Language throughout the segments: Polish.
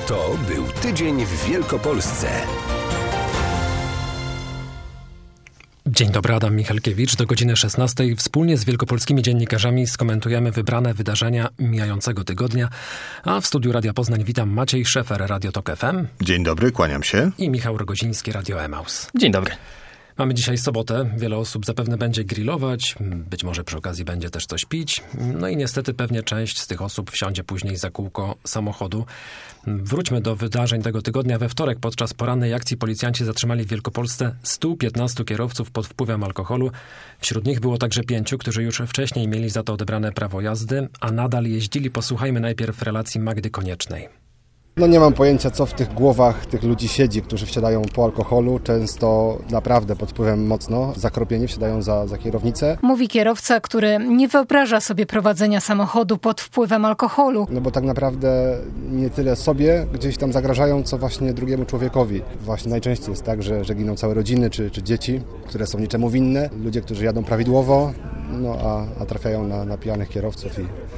To był tydzień w Wielkopolsce. Dzień dobry, Adam Michalkiewicz. Do godziny 16 wspólnie z wielkopolskimi dziennikarzami skomentujemy wybrane wydarzenia mijającego tygodnia. A w studiu Radia Poznań witam Maciej Szefer, Radio Tok FM. Dzień dobry, kłaniam się. I Michał Rogoziński, Radio Emaus. Dzień dobry. Mamy dzisiaj sobotę. Wiele osób zapewne będzie grillować, być może przy okazji będzie też coś pić. No i niestety pewnie część z tych osób wsiądzie później za kółko samochodu. Wróćmy do wydarzeń tego tygodnia. We wtorek podczas porannej akcji policjanci zatrzymali w Wielkopolsce 115 kierowców pod wpływem alkoholu. Wśród nich było także 5, którzy już wcześniej mieli za to odebrane prawo jazdy, a nadal jeździli. Posłuchajmy najpierw relacji Magdy Koniecznej. Nie mam pojęcia, co w tych głowach tych ludzi siedzi, którzy wsiadają po alkoholu, często naprawdę pod wpływem mocno zakropieni, wsiadają za kierownicę. Mówi kierowca, który nie wyobraża sobie prowadzenia samochodu pod wpływem alkoholu. Bo tak naprawdę nie tyle sobie gdzieś tam zagrażają, co właśnie drugiemu człowiekowi. Właśnie najczęściej jest tak, że giną całe rodziny czy dzieci, które są niczemu winne. Ludzie, którzy jadą prawidłowo, a trafiają na pijanych kierowców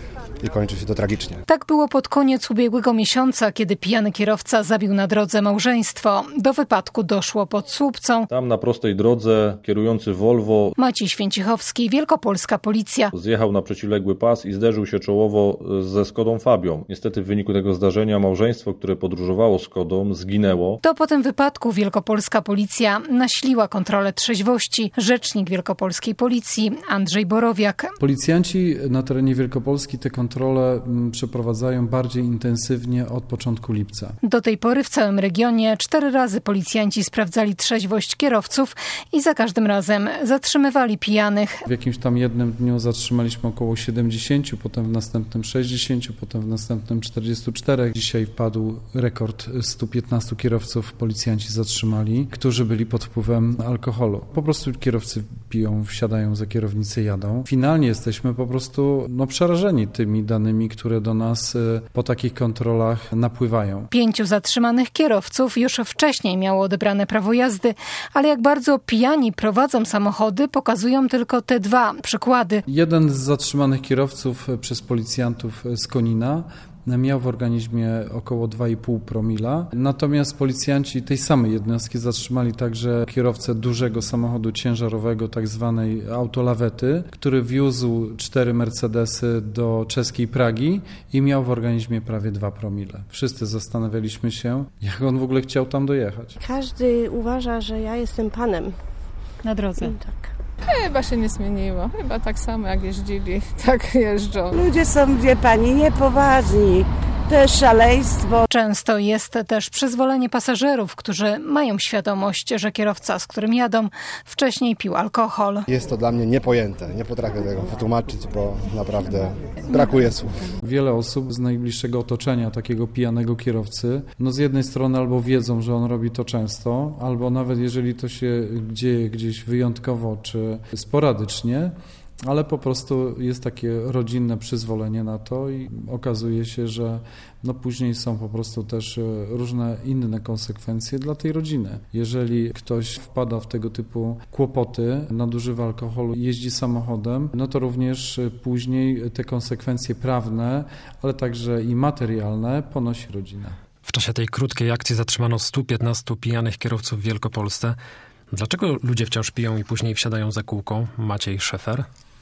i kończy się to tragicznie. Tak było pod koniec ubiegłego miesiąca, kiedy pijany kierowca zabił na drodze małżeństwo. Do wypadku doszło pod Słupcą. Tam na prostej drodze kierujący Volvo Maciej Święcichowski, Wielkopolska Policja. Zjechał na przeciwległy pas i zderzył się czołowo ze Skodą Fabią. Niestety w wyniku tego zdarzenia małżeństwo, które podróżowało Skodą, zginęło. To po tym wypadku Wielkopolska Policja nasiliła kontrolę trzeźwości. Rzecznik Wielkopolskiej Policji Andrzej Borowiak. Policjanci na terenie Wielkopolski te kontrole przeprowadzają bardziej intensywnie od początku lipca. Do tej pory w całym regionie 4 razy policjanci sprawdzali trzeźwość kierowców i za każdym razem zatrzymywali pijanych. W jakimś tam jednym dniu zatrzymaliśmy około 70, potem w następnym 60, potem w następnym 44. Dzisiaj wpadł rekord 115 kierowców policjanci zatrzymali, którzy byli pod wpływem alkoholu. Po prostu kierowcy piją, wsiadają za kierownicę, jadą. Finalnie jesteśmy po prostu przerażeni tymi danymi, które do nas po takich kontrolach napływają. 5 zatrzymanych kierowców już wcześniej miało odebrane prawo jazdy, ale jak bardzo pijani prowadzą samochody, pokazują tylko te 2 przykłady. Jeden z zatrzymanych kierowców przez policjantów z Konina miał w organizmie około 2,5 promila. Natomiast policjanci tej samej jednostki zatrzymali także kierowcę dużego samochodu ciężarowego, tak zwanej autolawety, który wiózł 4 Mercedesy do czeskiej Pragi i miał w organizmie prawie 2 promile. Wszyscy zastanawialiśmy się, jak on w ogóle chciał tam dojechać. Każdy uważa, że ja jestem panem na drodze. Tak. Chyba się nie zmieniło. Chyba tak samo jak jeździli, tak jeżdżą. Ludzie są, wie pani, niepoważni. To jest szaleństwo. Często jest też przyzwolenie pasażerów, którzy mają świadomość, że kierowca, z którym jadą, wcześniej pił alkohol. Jest to dla mnie niepojęte. Nie potrafię tego wytłumaczyć, bo naprawdę brakuje słów. Wiele osób z najbliższego otoczenia takiego pijanego kierowcy, z jednej strony albo wiedzą, że on robi to często, albo nawet jeżeli to się dzieje gdzieś wyjątkowo czy sporadycznie, ale po prostu jest takie rodzinne przyzwolenie na to i okazuje się, że później są po prostu też różne inne konsekwencje dla tej rodziny. Jeżeli ktoś wpada w tego typu kłopoty, nadużywa alkoholu, jeździ samochodem, to również później te konsekwencje prawne, ale także i materialne ponosi rodzina. W czasie tej krótkiej akcji zatrzymano 115 pijanych kierowców w Wielkopolsce. Dlaczego ludzie wciąż piją i później wsiadają za kółko? Maciej Szefer.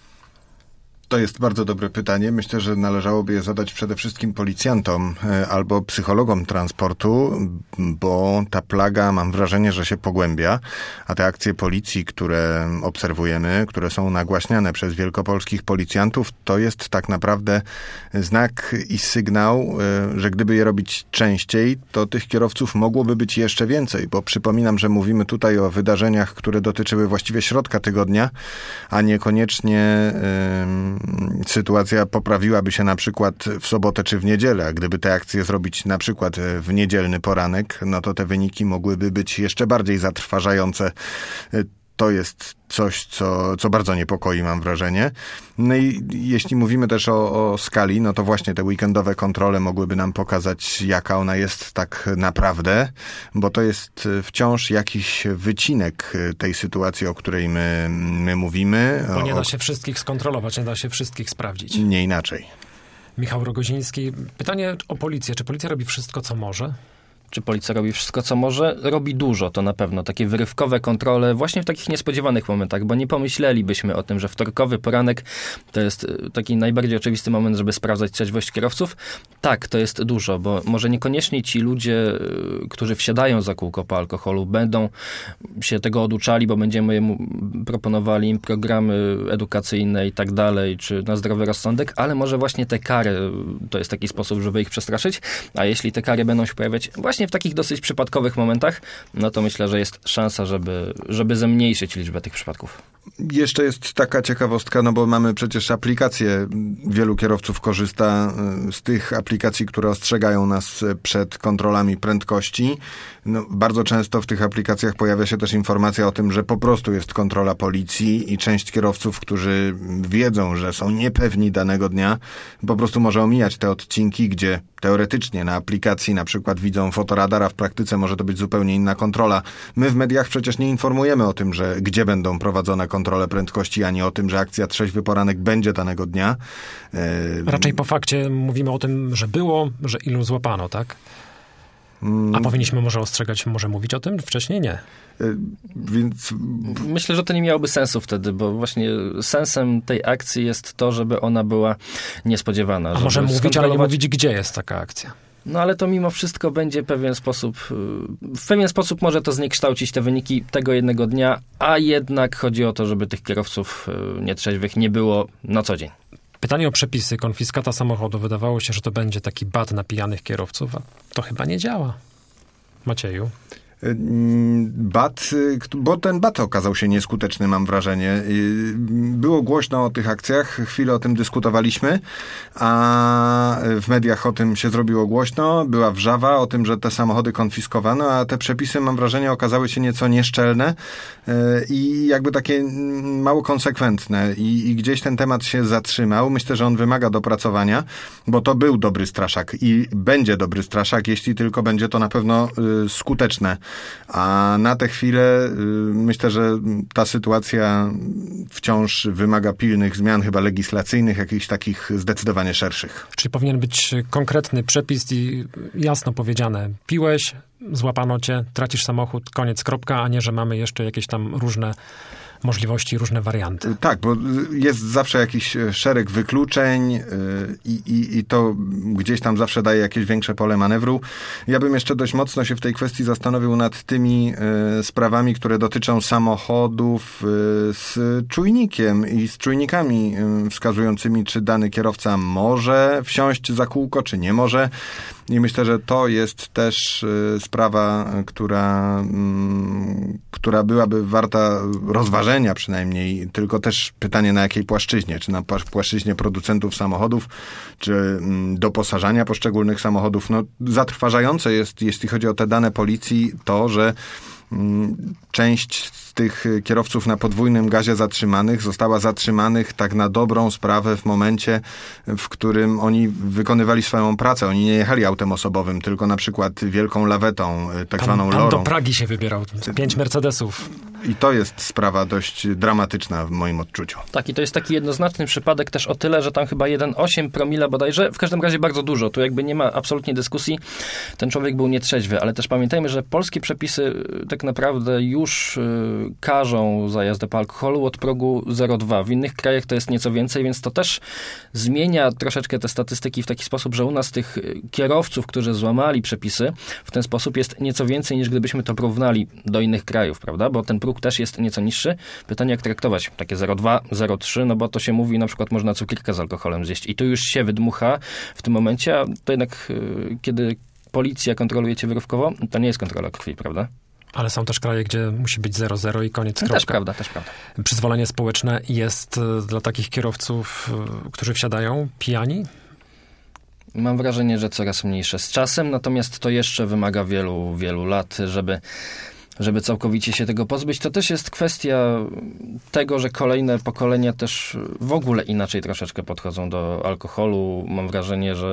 To jest bardzo dobre pytanie. Myślę, że należałoby je zadać przede wszystkim policjantom albo psychologom transportu, bo ta plaga, mam wrażenie, że się pogłębia, a te akcje policji, które obserwujemy, które są nagłaśniane przez wielkopolskich policjantów, to jest tak naprawdę znak i sygnał, że gdyby je robić częściej, to tych kierowców mogłoby być jeszcze więcej, bo przypominam, że mówimy tutaj o wydarzeniach, które dotyczyły właściwie środka tygodnia, a niekoniecznie sytuacja poprawiłaby się na przykład w sobotę czy w niedzielę, a gdyby te akcje zrobić na przykład w niedzielny poranek, to te wyniki mogłyby być jeszcze bardziej zatrważające. To jest coś, co bardzo niepokoi, mam wrażenie. I jeśli mówimy też o skali, to właśnie te weekendowe kontrole mogłyby nam pokazać, jaka ona jest tak naprawdę, bo to jest wciąż jakiś wycinek tej sytuacji, o której my mówimy. Bo nie da się wszystkich skontrolować, nie da się wszystkich sprawdzić. Nie inaczej. Michał Rogoziński. Pytanie o policję. Czy policja robi wszystko, co może? Czy policja robi wszystko, co może? Robi dużo, to na pewno. Takie wyrywkowe kontrole właśnie w takich niespodziewanych momentach, bo nie pomyślelibyśmy o tym, że wtorkowy poranek to jest taki najbardziej oczywisty moment, żeby sprawdzać trzeźwość kierowców. Tak, to jest dużo, bo może niekoniecznie ci ludzie, którzy wsiadają za kółko po alkoholu, będą się tego oduczali, bo będziemy proponowali im programy edukacyjne i tak dalej, czy na zdrowy rozsądek, ale może właśnie te kary to jest taki sposób, żeby ich przestraszyć, a jeśli te kary będą się pojawiać właśnie w takich dosyć przypadkowych momentach, no to myślę, że jest szansa, żeby zmniejszyć liczbę tych przypadków. Jeszcze jest taka ciekawostka, no bo mamy przecież aplikacje, wielu kierowców korzysta z tych aplikacji, które ostrzegają nas przed kontrolami prędkości. No, bardzo często w tych aplikacjach pojawia się też informacja o tym, że po prostu jest kontrola policji i część kierowców, którzy wiedzą, że są niepewni danego dnia, po prostu może omijać te odcinki, gdzie teoretycznie na aplikacji na przykład widzą fotoradar, a w praktyce może to być zupełnie inna kontrola. My w mediach przecież nie informujemy o tym, że gdzie będą prowadzone kontrole prędkości, ani o tym, że akcja Trzeźwy Poranek będzie danego dnia. Raczej po fakcie mówimy o tym, że było, że ilu złapano, tak? A powinniśmy może ostrzegać, może mówić o tym? Wcześniej nie. Więc myślę, że to nie miałoby sensu wtedy, bo właśnie sensem tej akcji jest to, żeby ona była niespodziewana. A może mówić, ale nie mówić, gdzie jest taka akcja. No ale to mimo wszystko będzie w pewien sposób może to zniekształcić te wyniki tego jednego dnia, a jednak chodzi o to, żeby tych kierowców nietrzeźwych nie było na co dzień. Pytanie o przepisy, konfiskata samochodu. Wydawało się, że to będzie taki bat na pijanych kierowców, a to chyba nie działa. Macieju? BAT, bo ten BAT okazał się nieskuteczny, mam wrażenie. Było głośno o tych akcjach, chwilę o tym dyskutowaliśmy, a w mediach o tym się zrobiło głośno, była wrzawa o tym, że te samochody konfiskowano, a te przepisy, mam wrażenie, okazały się nieco nieszczelne i jakby takie mało konsekwentne i gdzieś ten temat się zatrzymał. Myślę, że on wymaga dopracowania, bo to był dobry straszak i będzie dobry straszak, jeśli tylko będzie to na pewno skuteczne. A na tę chwilę myślę, że ta sytuacja wciąż wymaga pilnych zmian, chyba legislacyjnych, jakichś takich zdecydowanie szerszych. Czyli powinien być konkretny przepis i jasno powiedziane: piłeś, złapano cię, tracisz samochód, koniec, kropka, a nie, że mamy jeszcze jakieś tam różne możliwości, różne warianty. Tak, bo jest zawsze jakiś szereg wykluczeń i to gdzieś tam zawsze daje jakieś większe pole manewru. Ja bym jeszcze dość mocno się w tej kwestii zastanowił nad tymi sprawami, które dotyczą samochodów z czujnikiem i z czujnikami wskazującymi, czy dany kierowca może wsiąść za kółko, czy nie może. I myślę, że to jest też sprawa, która byłaby warta rozważenia przynajmniej, tylko też pytanie, na jakiej płaszczyźnie. Czy na płaszczyźnie producentów samochodów, czy doposażania poszczególnych samochodów. No, zatrważające jest, jeśli chodzi o te dane policji, to, że część z tych kierowców na podwójnym gazie zatrzymanych została zatrzymanych tak na dobrą sprawę w momencie, w którym oni wykonywali swoją pracę. Oni nie jechali autem osobowym, tylko na przykład wielką lawetą, tak zwaną lorą. Do Pragi się wybierał, 5 Mercedesów. I to jest sprawa dość dramatyczna w moim odczuciu. Tak, i to jest taki jednoznaczny przypadek też o tyle, że tam chyba 1,8 promila bodajże, w każdym razie bardzo dużo. Tu jakby nie ma absolutnie dyskusji. Ten człowiek był nietrzeźwy, ale też pamiętajmy, że polskie przepisy tak naprawdę już karzą za jazdę po alkoholu od progu 0,2. W innych krajach to jest nieco więcej, więc to też zmienia troszeczkę te statystyki w taki sposób, że u nas tych kierowców, którzy złamali przepisy, w ten sposób jest nieco więcej, niż gdybyśmy to porównali do innych krajów, prawda? Bo ten próg też jest nieco niższy. Pytanie, jak traktować takie 0,2, 0,3, no bo to się mówi, na przykład można cukierkę z alkoholem zjeść i tu już się wydmucha w tym momencie, a to jednak kiedy policja kontroluje cię wyrywkowo, to nie jest kontrola krwi, prawda? Ale są też kraje, gdzie musi być 0,0 i koniec, kropka. Też prawda, też prawda. Przyzwolenie społeczne jest dla takich kierowców, którzy wsiadają pijani? Mam wrażenie, że coraz mniejsze z czasem, natomiast to jeszcze wymaga wielu, wielu lat, żeby całkowicie się tego pozbyć. To też jest kwestia tego, że kolejne pokolenia też w ogóle inaczej troszeczkę podchodzą do alkoholu. Mam wrażenie, że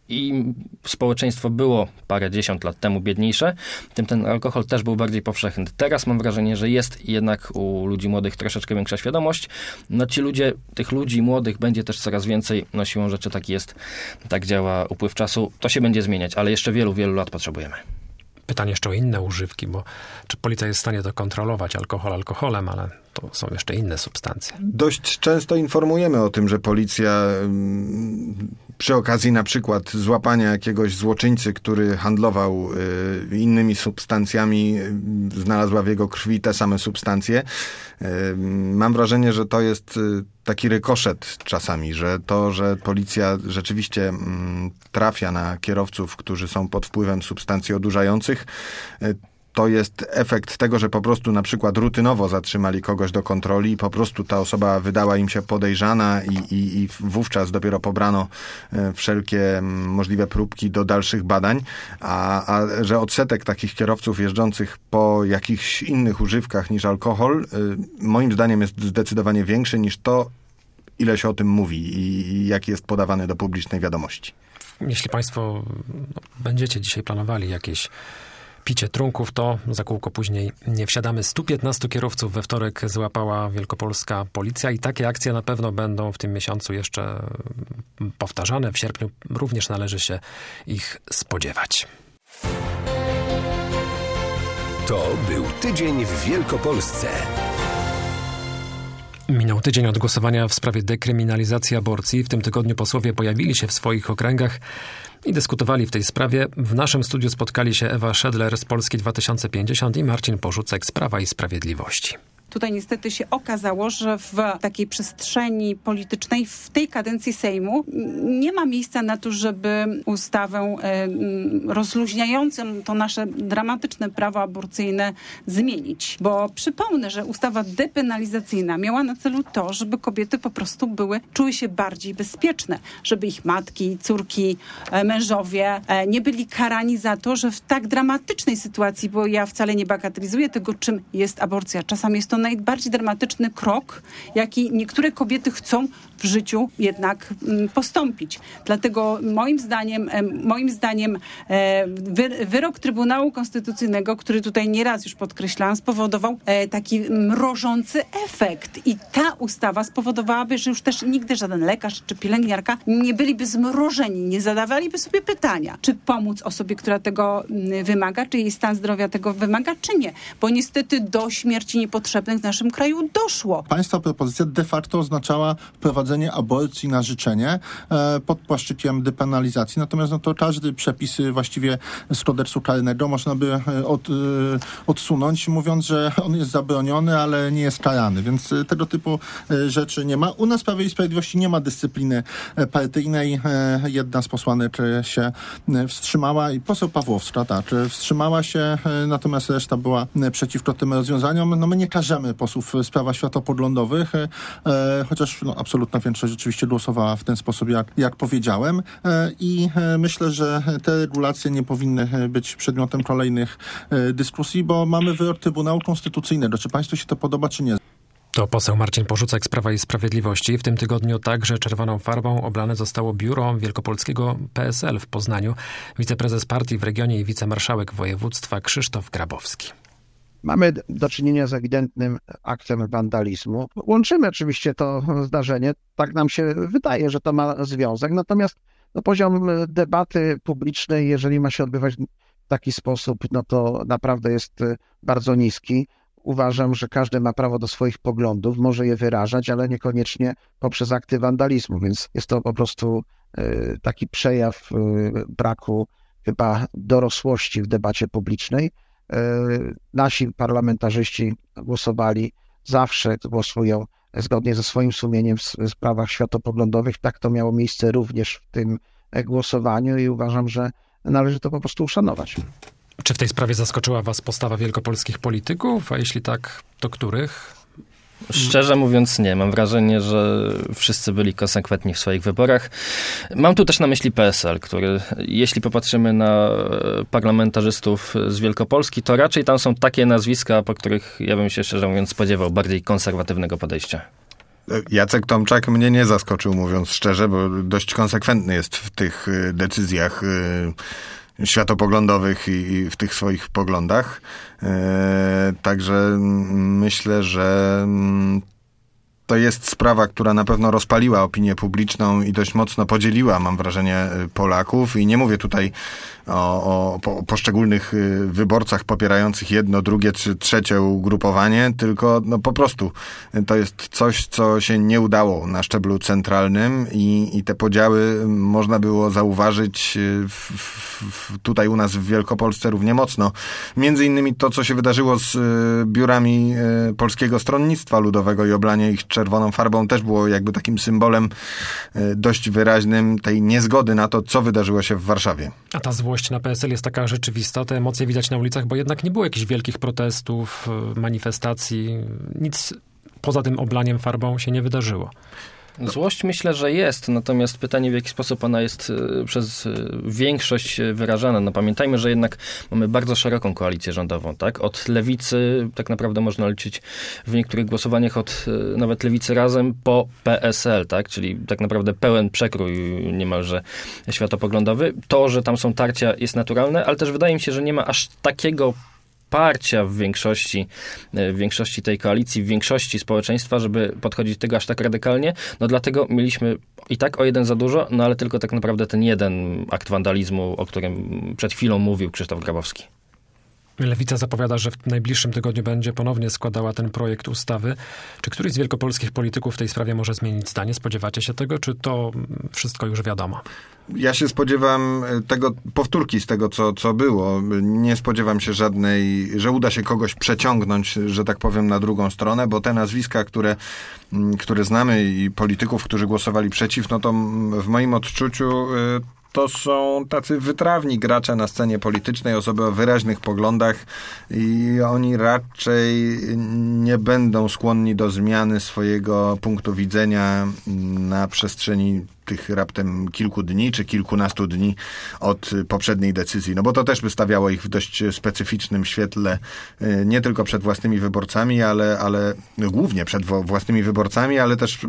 i społeczeństwo było parędziesiąt lat temu biedniejsze, tym ten alkohol też był bardziej powszechny. Teraz mam wrażenie, że jest jednak u ludzi młodych troszeczkę większa świadomość. No tych ludzi młodych będzie też coraz więcej. No siłą rzeczy tak jest, tak działa upływ czasu. To się będzie zmieniać, ale jeszcze wielu, wielu lat potrzebujemy. Pytanie jeszcze o inne używki, bo czy policja jest w stanie to kontrolować? Alkohol alkoholem, ale to są jeszcze inne substancje. Dość często informujemy o tym, że policja przy okazji na przykład złapania jakiegoś złoczyńcy, który handlował innymi substancjami, znalazła w jego krwi te same substancje. Mam wrażenie, że to jest taki rykoszet czasami, że policja rzeczywiście trafia na kierowców, którzy są pod wpływem substancji odurzających. To jest efekt tego, że po prostu na przykład rutynowo zatrzymali kogoś do kontroli i po prostu ta osoba wydała im się podejrzana i wówczas dopiero pobrano wszelkie możliwe próbki do dalszych badań, a że odsetek takich kierowców jeżdżących po jakichś innych używkach niż alkohol moim zdaniem jest zdecydowanie większy niż to, ile się o tym mówi i jak jest podawany do publicznej wiadomości. Jeśli Państwo będziecie dzisiaj planowali jakieś picie trunków, to za kółko później nie wsiadamy. 115 kierowców we wtorek złapała wielkopolska policja i takie akcje na pewno będą w tym miesiącu jeszcze powtarzane. W sierpniu również należy się ich spodziewać. To był tydzień w Wielkopolsce. Minął tydzień od głosowania w sprawie dekryminalizacji aborcji. W tym tygodniu posłowie pojawili się w swoich okręgach i dyskutowali w tej sprawie. W naszym studiu spotkali się Ewa Szedler z Polski 2050 i Marcin Porzucek z Prawa i Sprawiedliwości. Tutaj niestety się okazało, że w takiej przestrzeni politycznej w tej kadencji Sejmu nie ma miejsca na to, żeby ustawę rozluźniającą to nasze dramatyczne prawo aborcyjne zmienić. Bo przypomnę, że ustawa depenalizacyjna miała na celu to, żeby kobiety po prostu czuły się bardziej bezpieczne, żeby ich matki, córki, mężowie nie byli karani za to, że w tak dramatycznej sytuacji, bo ja wcale nie bagatelizuję tego, czym jest aborcja. Czasami jest to najbardziej dramatyczny krok, jaki niektóre kobiety chcą w życiu jednak postąpić. Dlatego moim zdaniem wyrok Trybunału Konstytucyjnego, który tutaj nieraz już podkreślałam, spowodował taki mrożący efekt. I ta ustawa spowodowałaby, że już też nigdy żaden lekarz czy pielęgniarka nie byliby zmrożeni, nie zadawaliby sobie pytania, czy pomóc osobie, która tego wymaga, czy jej stan zdrowia tego wymaga, czy nie. Bo niestety do śmierci niepotrzebnych w naszym kraju doszło. Państwa propozycja de facto oznaczała wprowadzenie aborcji na życzenie pod płaszczykiem depenalizacji. Natomiast to każdy przepis właściwie z kodeksu karnego można by odsunąć, mówiąc, że on jest zabroniony, ale nie jest karany. Więc tego typu rzeczy nie ma. U nas w Prawie i Sprawiedliwości nie ma dyscypliny partyjnej. Jedna z posłanek się wstrzymała i poseł Pawłowska, wstrzymała się, natomiast reszta była przeciwko tym rozwiązaniom. No my nie każemy posłów z prawa światopoglądowych, chociaż absolutna większość rzeczywiście głosowała w ten sposób, jak powiedziałem. I myślę, że te regulacje nie powinny być przedmiotem kolejnych dyskusji, bo mamy wyrok Trybunału Konstytucyjnego. Czy państwu się to podoba, czy nie? To poseł Marcin Porzucek z Prawa i Sprawiedliwości. W tym tygodniu także czerwoną farbą oblane zostało biuro wielkopolskiego PSL w Poznaniu. Wiceprezes partii w regionie i wicemarszałek województwa Krzysztof Grabowski. Mamy do czynienia z ewidentnym aktem wandalizmu. Łączymy oczywiście to zdarzenie. Tak nam się wydaje, że to ma związek. Natomiast poziom debaty publicznej, jeżeli ma się odbywać w taki sposób, to naprawdę jest bardzo niski. Uważam, że każdy ma prawo do swoich poglądów, może je wyrażać, ale niekoniecznie poprzez akty wandalizmu, więc jest to po prostu taki przejaw braku chyba dorosłości w debacie publicznej. Nasi parlamentarzyści głosowali, zawsze głosują zgodnie ze swoim sumieniem w sprawach światopoglądowych. Tak to miało miejsce również w tym głosowaniu i uważam, że należy to po prostu uszanować. Czy w tej sprawie zaskoczyła was postawa wielkopolskich polityków? A jeśli tak, to których? Szczerze mówiąc nie. Mam wrażenie, że wszyscy byli konsekwentni w swoich wyborach. Mam tu też na myśli PSL, który, jeśli popatrzymy na parlamentarzystów z Wielkopolski, to raczej tam są takie nazwiska, po których ja bym się szczerze mówiąc spodziewał bardziej konserwatywnego podejścia. Jacek Tomczak mnie nie zaskoczył, mówiąc szczerze, bo dość konsekwentny jest w tych decyzjach światopoglądowych i w tych swoich poglądach. Także myślę, że to jest sprawa, która na pewno rozpaliła opinię publiczną i dość mocno podzieliła, mam wrażenie, Polaków. I nie mówię tutaj o poszczególnych wyborcach popierających jedno, drugie czy trzecie ugrupowanie, tylko po prostu to jest coś, co się nie udało na szczeblu centralnym i te podziały można było zauważyć tutaj u nas w Wielkopolsce równie mocno. Między innymi to, co się wydarzyło z biurami Polskiego Stronnictwa Ludowego i oblanie ich czerwoną farbą też było jakby takim symbolem dość wyraźnym tej niezgody na to, co wydarzyło się w Warszawie. A ta złość na PSL jest taka rzeczywista, te emocje widać na ulicach, bo jednak nie było jakichś wielkich protestów, manifestacji, nic poza tym oblaniem farbą się nie wydarzyło. Złość myślę, że jest, natomiast pytanie, w jaki sposób ona jest przez większość wyrażana. No pamiętajmy, że jednak mamy bardzo szeroką koalicję rządową, tak? Od lewicy, tak naprawdę można liczyć w niektórych głosowaniach od nawet lewicy razem po PSL, tak? Czyli tak naprawdę pełen przekrój niemalże światopoglądowy. To, że tam są tarcia, jest naturalne, ale też wydaje mi się, że nie ma aż takiego parcia w większości tej koalicji, w większości społeczeństwa, żeby podchodzić do tego aż tak radykalnie. No dlatego mieliśmy i tak o jeden za dużo, no ale tylko tak naprawdę ten jeden akt wandalizmu, o którym przed chwilą mówił Krzysztof Grabowski. Lewica zapowiada, że w najbliższym tygodniu będzie ponownie składała ten projekt ustawy. Czy któryś z wielkopolskich polityków w tej sprawie może zmienić zdanie? Spodziewacie się tego, czy to wszystko już wiadomo? Ja się spodziewam powtórki z tego, co było. Nie spodziewam się żadnej, że uda się kogoś przeciągnąć, że tak powiem, na drugą stronę, bo te nazwiska, które znamy i polityków, którzy głosowali przeciw, no to w moim odczuciu to są tacy wytrawni gracze na scenie politycznej, osoby o wyraźnych poglądach i oni raczej nie będą skłonni do zmiany swojego punktu widzenia na przestrzeni tych raptem kilku dni, czy kilkunastu dni od poprzedniej decyzji. No bo to też by stawiało ich w dość specyficznym świetle, nie tylko przed własnymi wyborcami, ale głównie przed własnymi wyborcami, ale też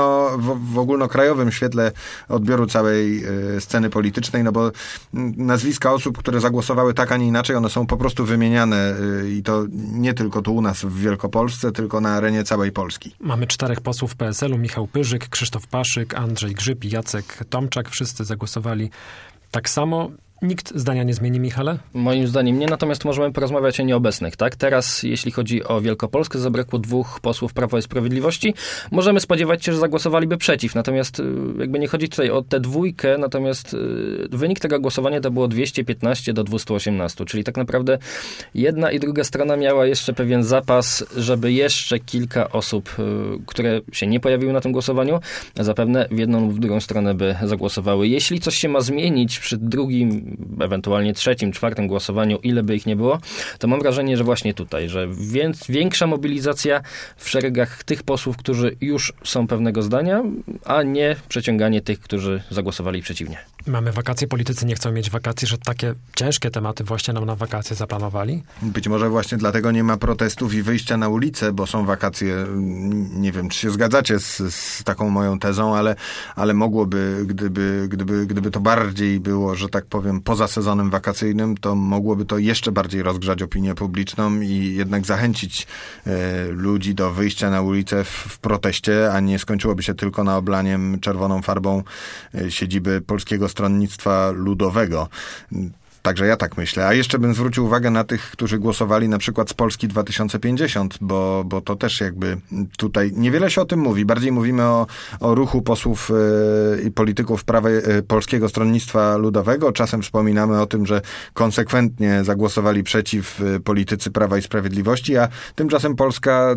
w ogólnokrajowym świetle odbioru całej sceny politycznej, no bo nazwiska osób, które zagłosowały tak, a nie inaczej, one są po prostu wymieniane i to nie tylko tu u nas w Wielkopolsce, tylko na arenie całej Polski. Mamy 4 posłów PSL-u, Michał Pyrzyk, Krzysztof Paszyk, Andrzej Grzyb i Jacek Tomczak. Wszyscy zagłosowali tak samo. Nikt zdania nie zmieni, Michale? Moim zdaniem nie, natomiast możemy porozmawiać o nieobecnych, tak? Teraz, jeśli chodzi o Wielkopolskę, zabrakło 2 posłów Prawa i Sprawiedliwości. Możemy spodziewać się, że zagłosowaliby przeciw, natomiast jakby nie chodzi tutaj o tę 2, natomiast wynik tego głosowania to było 215 do 218, czyli tak naprawdę jedna i druga strona miała jeszcze pewien zapas, żeby jeszcze kilka osób, które się nie pojawiły na tym głosowaniu, zapewne w jedną lub w drugą stronę by zagłosowały. Jeśli coś się ma zmienić przy drugim, ewentualnie 3., 4. głosowaniu, ile by ich nie było, to mam wrażenie, że właśnie tutaj, że większa mobilizacja w szeregach tych posłów, którzy już są pewnego zdania, a nie przeciąganie tych, którzy zagłosowali przeciwnie. Mamy wakacje, politycy nie chcą mieć wakacji, że takie ciężkie tematy właśnie nam na wakacje zaplanowali? Być może właśnie dlatego nie ma protestów i wyjścia na ulicę, bo są wakacje. Nie wiem, czy się zgadzacie z taką moją tezą, ale mogłoby, gdyby to bardziej było, że tak powiem, poza sezonem wakacyjnym, to mogłoby to jeszcze bardziej rozgrzać opinię publiczną i jednak zachęcić ludzi do wyjścia na ulicę w proteście, a nie skończyłoby się tylko na oblaniem czerwoną farbą siedziby Polskiego Stronnictwa Ludowego. Także ja tak myślę. A jeszcze bym zwrócił uwagę na tych, którzy głosowali na przykład z Polski 2050, bo to też jakby tutaj niewiele się o tym mówi. Bardziej mówimy o ruchu posłów i polityków Polskiego Stronnictwa Ludowego. Czasem wspominamy o tym, że konsekwentnie zagłosowali przeciw politycy Prawa i Sprawiedliwości, a tymczasem Polska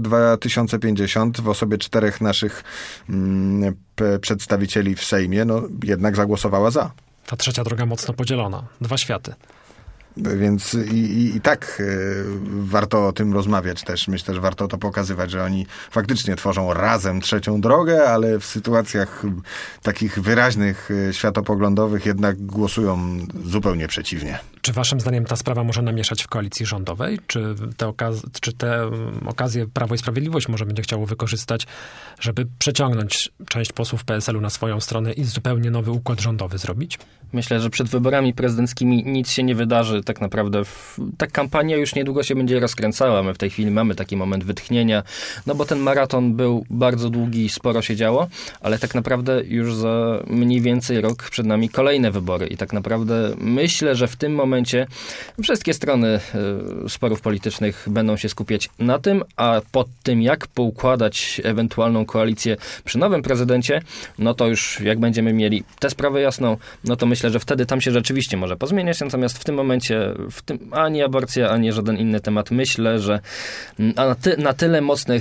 2050 w osobie 4 naszych przedstawicieli w Sejmie, no jednak zagłosowała za. Ta trzecia droga mocno podzielona. 2 światy. Więc i tak warto o tym rozmawiać też. Myślę, że warto to pokazywać, że oni faktycznie tworzą razem trzecią drogę, ale w sytuacjach takich wyraźnych, światopoglądowych jednak głosują zupełnie przeciwnie. Czy waszym zdaniem ta sprawa może namieszać w koalicji rządowej? Czy te okazje Prawo i Sprawiedliwość może będzie chciało wykorzystać, żeby przeciągnąć część posłów PSL-u na swoją stronę i zupełnie nowy układ rządowy zrobić? Myślę, że przed wyborami prezydenckimi nic się nie wydarzy. Tak naprawdę ta kampania już niedługo się będzie rozkręcała. My w tej chwili mamy taki moment wytchnienia, no bo ten maraton był bardzo długi, sporo się działo, ale tak naprawdę już za mniej więcej rok przed nami kolejne wybory i tak naprawdę myślę, że w tym momencie wszystkie strony sporów politycznych będą się skupiać na tym, a pod tym, jak poukładać ewentualną koalicję przy nowym prezydencie, no to już jak będziemy mieli tę sprawę jasną, no to myślę, że wtedy tam się rzeczywiście może pozmieniać, natomiast w tym momencie ani aborcja, ani żaden inny temat, myślę, że na tyle mocne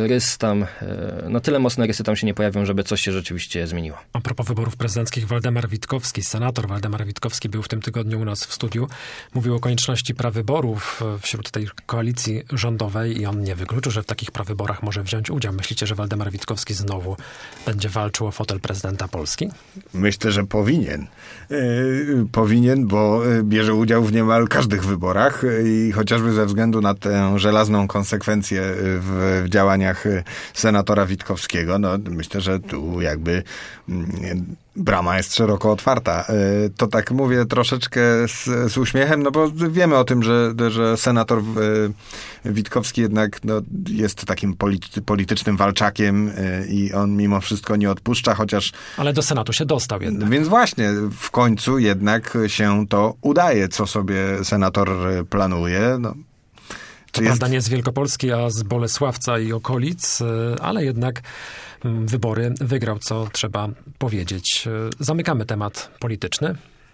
rysy tam się nie pojawią, żeby coś się rzeczywiście zmieniło. A propos wyborów prezydenckich, senator Waldemar Witkowski był w tym tygodniu u nas w studiu. Mówił o konieczności prawyborów wśród tej koalicji rządowej i on nie wykluczył, że w takich prawyborach może wziąć udział. Myślicie, że Waldemar Witkowski znowu będzie walczył o fotel prezydenta Polski? Myślę, że powinien. Powinien, bo bierze udział w niemal każdych wyborach i chociażby ze względu na tę żelazną konsekwencję w działaniach senatora Witkowskiego, no myślę, że tu jakby brama jest szeroko otwarta. To tak mówię troszeczkę z uśmiechem, no bo wiemy o tym, że senator Witkowski jednak jest takim politycznym walczakiem i on mimo wszystko nie odpuszcza, chociaż... Ale do Senatu się dostał jednak. Więc właśnie, w końcu jednak się to udaje, co sobie senator planuje. To prawda nie z Wielkopolski, a z Bolesławca i okolic, ale jednak wybory wygrał, co trzeba powiedzieć. Zamykamy temat polityczny.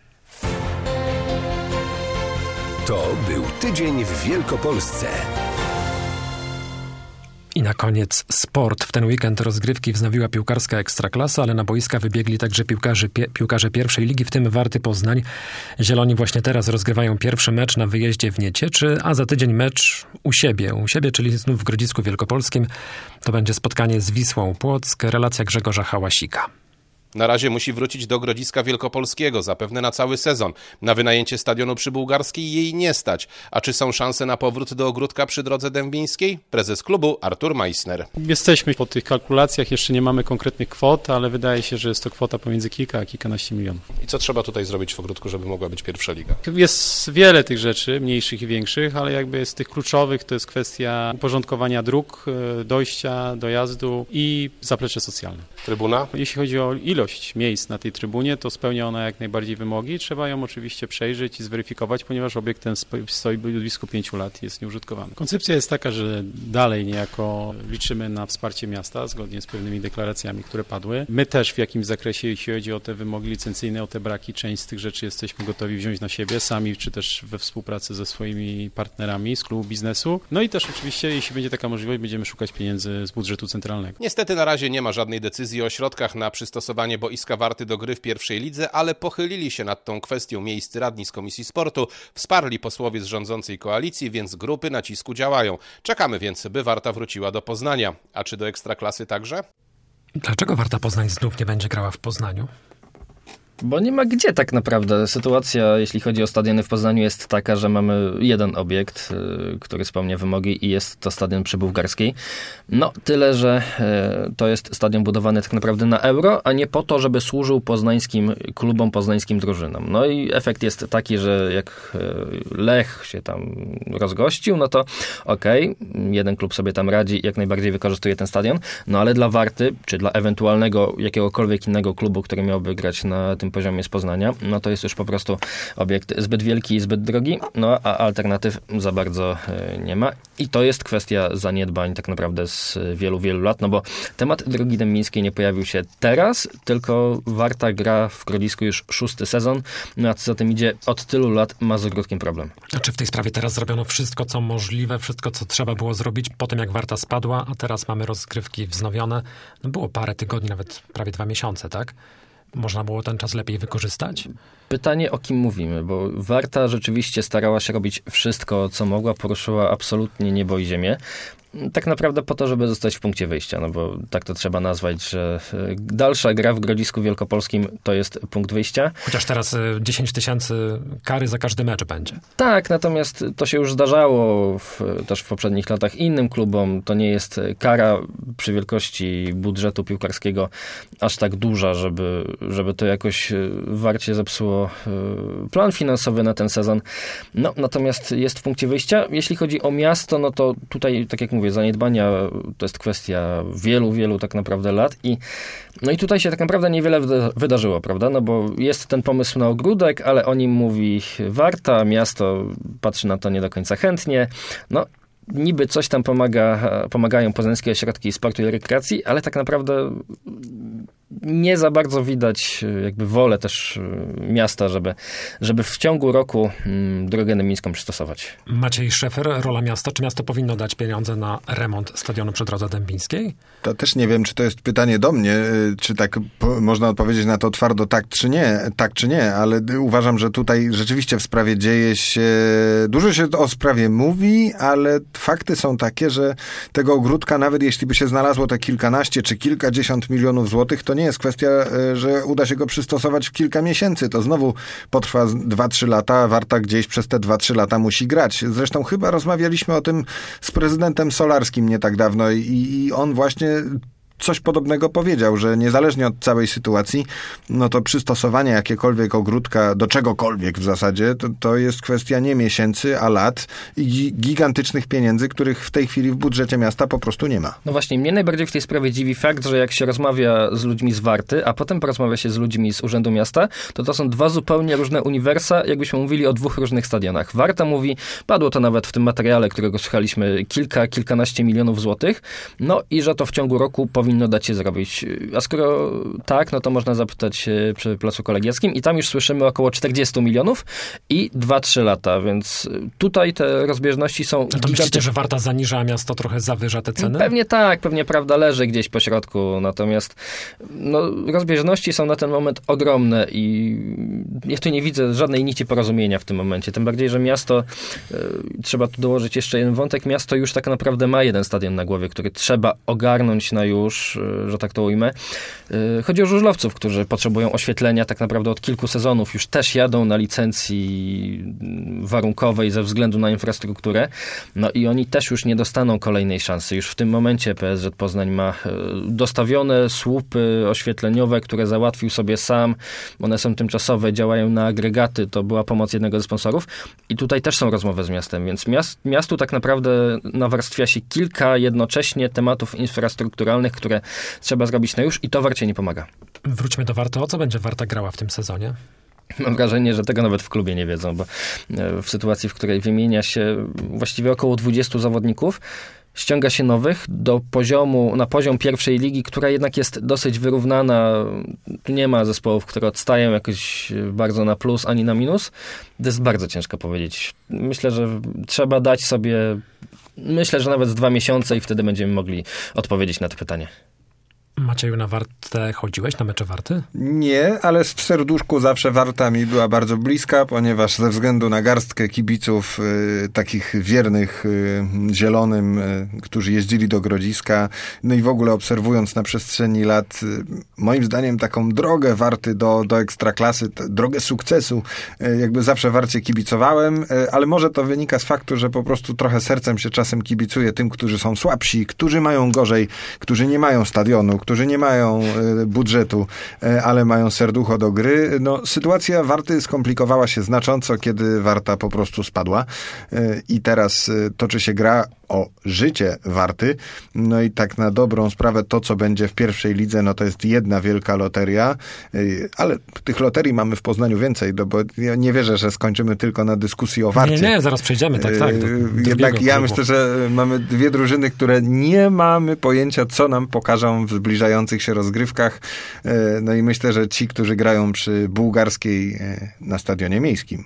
To był tydzień w Wielkopolsce. I na koniec sport. W ten weekend rozgrywki wznowiła piłkarska Ekstraklasa, ale na boiska wybiegli także piłkarze pierwszej ligi, w tym Warty Poznań. Zieloni właśnie teraz rozgrywają pierwszy mecz na wyjeździe w Niecieczy, a za tydzień mecz u siebie, czyli znów w Grodzisku Wielkopolskim. To będzie spotkanie z Wisłą Płock. Relacja Grzegorza Hałasika. Na razie musi wrócić do Grodziska Wielkopolskiego, zapewne na cały sezon. Na wynajęcie stadionu przy Bułgarskiej jej nie stać. A czy są szanse na powrót do ogródka przy drodze dębińskiej? Prezes klubu Artur Meissner. Jesteśmy po tych kalkulacjach, jeszcze nie mamy konkretnych kwot, ale wydaje się, że jest to kwota pomiędzy kilka a kilkanaście milionów. I co trzeba tutaj zrobić w ogródku, żeby mogła być pierwsza liga? Jest wiele tych rzeczy, mniejszych i większych, ale jakby z tych kluczowych to jest kwestia uporządkowania dróg, dojścia, dojazdu i zaplecze socjalne. Trybuna? Jeśli chodzi o ilość miejsc na tej trybunie, to spełnia ona jak najbardziej wymogi. Trzeba ją oczywiście przejrzeć i zweryfikować, ponieważ obiekt ten stoi blisko 5 lat i jest nieużytkowany. Koncepcja jest taka, że dalej niejako liczymy na wsparcie miasta, zgodnie z pewnymi deklaracjami, które padły. My też w jakimś zakresie, jeśli chodzi o te wymogi licencyjne, o te braki, część z tych rzeczy jesteśmy gotowi wziąć na siebie sami, czy też we współpracy ze swoimi partnerami z klubu biznesu. No i też oczywiście, jeśli będzie taka możliwość, będziemy szukać pieniędzy z budżetu centralnego. Niestety na razie nie ma żadnej decyzji o środkach na przystosowanie boiska Warty do gry w pierwszej lidze, ale pochylili się nad tą kwestią miejscy radni z Komisji Sportu, wsparli posłowie z rządzącej koalicji, więc grupy nacisku działają. Czekamy więc, by Warta wróciła do Poznania. A czy do Ekstraklasy także? Dlaczego Warta Poznań znów nie będzie grała w Poznaniu? Bo nie ma gdzie tak naprawdę. Sytuacja, jeśli chodzi o stadiony w Poznaniu, jest taka, że mamy jeden obiekt, który spełnia wymogi i jest to stadion przy Bułgarskiej. No, tyle, że to jest stadion budowany tak naprawdę na euro, a nie po to, żeby służył poznańskim klubom, poznańskim drużynom. No i efekt jest taki, że jak Lech się tam rozgościł, no to okej, jeden klub sobie tam radzi, jak najbardziej wykorzystuje ten stadion, no ale dla Warty, czy dla ewentualnego jakiegokolwiek innego klubu, który miałby grać na tym poziomie z Poznania, no to jest już po prostu obiekt zbyt wielki i zbyt drogi, no a alternatyw za bardzo nie ma. I to jest kwestia zaniedbań tak naprawdę z wielu, wielu lat, no bo temat drogi dębińskiej nie pojawił się teraz, tylko Warta gra w Grodzisku już 6. sezon, no a co za tym idzie, od tylu lat ma z ogródkiem problem. A czy w tej sprawie teraz zrobiono wszystko, co możliwe, wszystko, co trzeba było zrobić po tym, jak Warta spadła, a teraz mamy rozgrywki wznowione? No było parę tygodni, nawet prawie 2 miesiące, tak? Można było ten czas lepiej wykorzystać? Pytanie, o kim mówimy, bo Warta rzeczywiście starała się robić wszystko, co mogła, poruszyła absolutnie niebo i ziemię, tak naprawdę po to, żeby zostać w punkcie wyjścia, no bo tak to trzeba nazwać, że dalsza gra w Grodzisku Wielkopolskim to jest punkt wyjścia. Chociaż teraz 10 000 kary za każdy mecz będzie. Tak, natomiast to się już zdarzało też w poprzednich latach innym klubom. To nie jest kara przy wielkości budżetu piłkarskiego aż tak duża, żeby to jakoś Warcie zepsuło plan finansowy na ten sezon. No, natomiast jest w punkcie wyjścia. Jeśli chodzi o miasto, no to tutaj, tak jak mówię, zaniedbania to jest kwestia wielu tak naprawdę lat i tutaj się tak naprawdę niewiele wydarzyło, prawda? No bo jest ten pomysł na ogródek, ale o nim mówi Warta, miasto patrzy na to nie do końca chętnie. No, niby coś tam pomagają poznańskie ośrodki sportu i rekreacji, ale tak naprawdę nie za bardzo widać jakby wolę też miasta, żeby w ciągu roku drogę nemińską przystosować. Maciej Szefer, rola miasta. Czy miasto powinno dać pieniądze na remont stadionu przy Drodze Dębińskiej? To też nie wiem, czy to jest pytanie do mnie, czy tak można odpowiedzieć na to twardo tak czy nie, ale uważam, że tutaj rzeczywiście w sprawie dzieje się, dużo się o sprawie mówi, ale fakty są takie, że tego ogródka, nawet jeśli by się znalazło te kilkanaście czy kilkadziesiąt milionów złotych, to nie jest kwestia, że uda się go przystosować w kilka miesięcy. To znowu potrwa 2-3 lata, a Warta gdzieś przez te 2-3 lata musi grać. Zresztą chyba rozmawialiśmy o tym z prezydentem Solarskim nie tak dawno i on właśnie coś podobnego powiedział, że niezależnie od całej sytuacji, no to przystosowanie jakiekolwiek ogródka do czegokolwiek w zasadzie, to jest kwestia nie miesięcy, a lat i gigantycznych pieniędzy, których w tej chwili w budżecie miasta po prostu nie ma. No właśnie, mnie najbardziej w tej sprawie dziwi fakt, że jak się rozmawia z ludźmi z Warty, a potem porozmawia się z ludźmi z Urzędu Miasta, to są dwa zupełnie różne uniwersa, jakbyśmy mówili o dwóch różnych stadionach. Warta mówi, padło to nawet w tym materiale, którego słuchaliśmy, kilkanaście milionów złotych, no i że to w ciągu roku powinno dać się zrobić. A skoro tak, no to można zapytać przy Placu Kolegiackim i tam już słyszymy około 40 milionów i 2-3 lata, więc tutaj te rozbieżności są gigantyczne. To myślicie, że Warta zaniża, a miasto trochę zawyża te ceny? Pewnie tak, pewnie prawda leży gdzieś po środku, natomiast rozbieżności są na ten moment ogromne i ja tu nie widzę żadnej nici porozumienia w tym momencie, tym bardziej, że miasto, trzeba tu dołożyć jeszcze jeden wątek, miasto już tak naprawdę ma jeden stadion na głowie, który trzeba ogarnąć na już, że tak to ujmę. Chodzi o żużlowców, którzy potrzebują oświetlenia tak naprawdę od kilku sezonów. Już też jadą na licencji warunkowej ze względu na infrastrukturę. No i oni też już nie dostaną kolejnej szansy. Już w tym momencie PSZ Poznań ma dostawione słupy oświetleniowe, które załatwił sobie sam. One są tymczasowe, działają na agregaty. To była pomoc jednego ze sponsorów. I tutaj też są rozmowy z miastem, więc miastu tak naprawdę nawarstwia się kilka jednocześnie tematów infrastrukturalnych, które trzeba zrobić na już i to Warcie nie pomaga. Wróćmy do Warty. O co będzie Warta grała w tym sezonie? Mam wrażenie, że tego nawet w klubie nie wiedzą, bo w sytuacji, w której wymienia się właściwie około 20 zawodników, ściąga się nowych na poziom pierwszej ligi, która jednak jest dosyć wyrównana. Tu nie ma zespołów, które odstają jakoś bardzo na plus ani na minus. To jest bardzo ciężko powiedzieć. Myślę, że trzeba dać sobie, że nawet z 2 miesiące i wtedy będziemy mogli odpowiedzieć na to pytanie. Macieju, na Wartę chodziłeś, na mecze Warty? Nie, ale w serduszku zawsze Warta mi była bardzo bliska, ponieważ ze względu na garstkę kibiców takich wiernych zielonym, którzy jeździli do Grodziska, no i w ogóle obserwując na przestrzeni lat, moim zdaniem taką drogę Warty do Ekstraklasy, drogę sukcesu, jakby zawsze Warcie kibicowałem, ale może to wynika z faktu, że po prostu trochę sercem się czasem kibicuję tym, którzy są słabsi, którzy mają gorzej, którzy nie mają stadionu, którzy nie mają budżetu, ale mają serducho do gry. No, sytuacja Warty skomplikowała się znacząco, kiedy Warta po prostu spadła i teraz toczy się gra o życie Warty. No i tak na dobrą sprawę to, co będzie w pierwszej lidze, no to jest jedna wielka loteria, ale tych loterii mamy w Poznaniu więcej, bo ja nie wierzę, że skończymy tylko na dyskusji o Warcie. Nie, zaraz przejdziemy, tak. Jednak ja myślę, że mamy dwie drużyny, które nie mamy pojęcia, co nam pokażą w zbliżających się rozgrywkach. No i myślę, że ci, którzy grają przy Bułgarskiej na stadionie miejskim,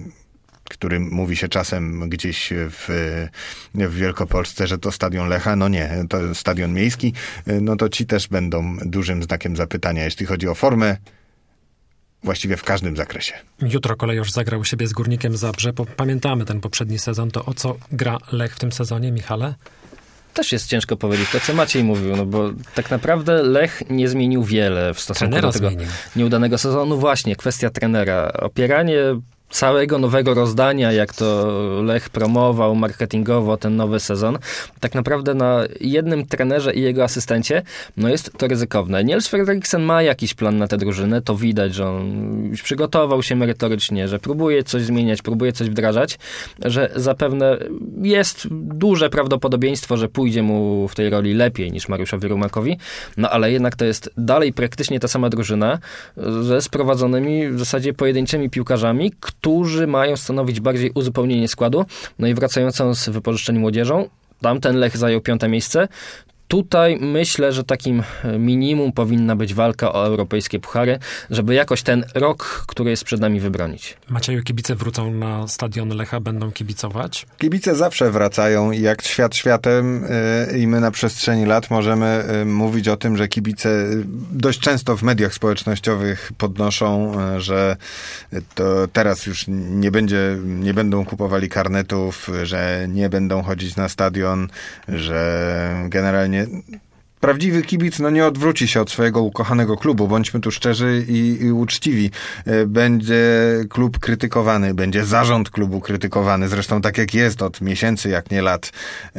którym mówi się czasem gdzieś w Wielkopolsce, że to stadion Lecha. No nie, to stadion miejski. No to ci też będą dużym znakiem zapytania, jeśli chodzi o formę, właściwie w każdym zakresie. Jutro Kolejorz zagra u siebie z Górnikiem Zabrze. Pamiętamy ten poprzedni sezon. To o co gra Lech w tym sezonie, Michale? też jest ciężko powiedzieć. To, co Maciej mówił, no bo tak naprawdę Lech nie zmienił wiele w stosunku do tego nieudanego sezonu. Właśnie, kwestia trenera. Opieranie całego nowego rozdania, jak to Lech promował marketingowo ten nowy sezon, tak naprawdę na jednym trenerze i jego asystencie, no jest to ryzykowne. Niels Frederiksen ma jakiś plan na tę drużynę, to widać, że on już przygotował się merytorycznie, że próbuje coś zmieniać, próbuje coś wdrażać, że zapewne jest duże prawdopodobieństwo, że pójdzie mu w tej roli lepiej niż Mariuszowi Rumakowi, no ale jednak to jest dalej praktycznie ta sama drużyna ze sprowadzonymi w zasadzie pojedynczymi piłkarzami, którzy mają stanowić bardziej uzupełnienie składu. No i wracającą z wypożyczeń młodzieżą, tamten Lech zajął 5. miejsce. Tutaj myślę, że takim minimum powinna być walka o europejskie puchary, żeby jakoś ten rok, który jest przed nami, wybronić. Macieju, kibice wrócą na stadion Lecha, będą kibicować? Kibice zawsze wracają i jak świat światem i my na przestrzeni lat możemy mówić o tym, że kibice dość często w mediach społecznościowych podnoszą, że to teraz już nie będą kupowali karnetów, że nie będą chodzić na stadion, że generalnie prawdziwy kibic nie odwróci się od swojego ukochanego klubu. Bądźmy tu szczerzy i uczciwi. Będzie klub krytykowany, będzie zarząd klubu krytykowany. Zresztą tak jak jest od miesięcy, jak nie lat.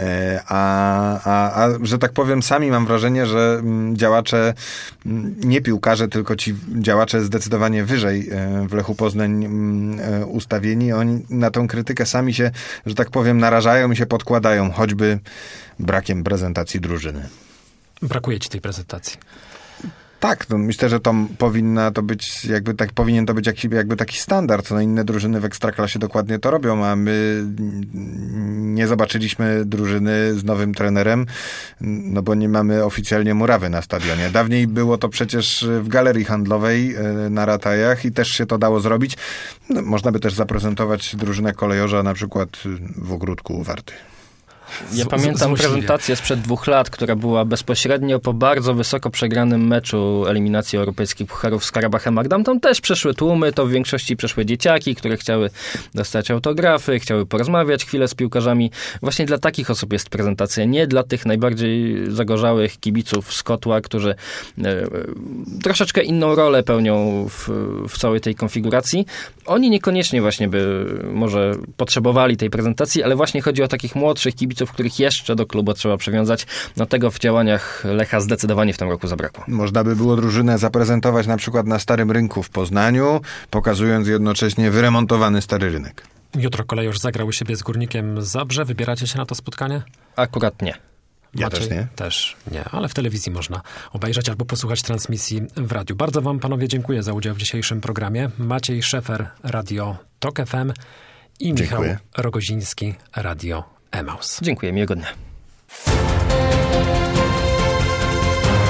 A że tak powiem, sami mam wrażenie, że działacze, nie piłkarze, tylko ci działacze zdecydowanie wyżej w Lechu Poznań ustawieni, oni na tą krytykę sami się, że tak powiem, narażają i się podkładają, choćby brakiem prezentacji drużyny. Brakuje ci tej prezentacji. Tak, no myślę, że to powinien to być jakby taki standard. No inne drużyny w Ekstraklasie dokładnie to robią, a my nie zobaczyliśmy drużyny z nowym trenerem, no bo nie mamy oficjalnie murawy na stadionie. Dawniej było to przecież w galerii handlowej na Ratajach i też się to dało zrobić. No, można by też zaprezentować drużynę kolejorza na przykład w ogródku Warty. Ja pamiętam prezentację sprzed 2 lat, która była bezpośrednio po bardzo wysoko przegranym meczu eliminacji europejskich pucharów z Karabachem Agdam. Tam też przeszły tłumy, to w większości przeszły dzieciaki, które chciały dostać autografy, chciały porozmawiać chwilę z piłkarzami. Właśnie dla takich osób jest prezentacja, nie dla tych najbardziej zagorzałych kibiców z kotła, którzy troszeczkę inną rolę pełnią w całej tej konfiguracji. Oni niekoniecznie właśnie by może potrzebowali tej prezentacji, ale właśnie chodzi o takich młodszych kibiców, których jeszcze do klubu trzeba przywiązać. No tego w działaniach Lecha zdecydowanie w tym roku zabrakło. Można by było drużynę zaprezentować na przykład na Starym Rynku w Poznaniu, pokazując jednocześnie wyremontowany Stary Rynek. Jutro Kolejorz zagrał u siebie z Górnikiem Zabrze. Wybieracie się na to spotkanie? Akurat nie. Ja też nie. Też nie, ale w telewizji można obejrzeć albo posłuchać transmisji w radiu. Bardzo wam, panowie, dziękuję za udział w dzisiejszym programie. Maciej Szefer, Radio TOK FM i Michał Rogoziński, Radio Emaus. Dziękuję, miłego dnia.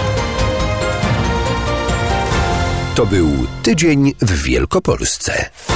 To był Tydzień w Wielkopolsce.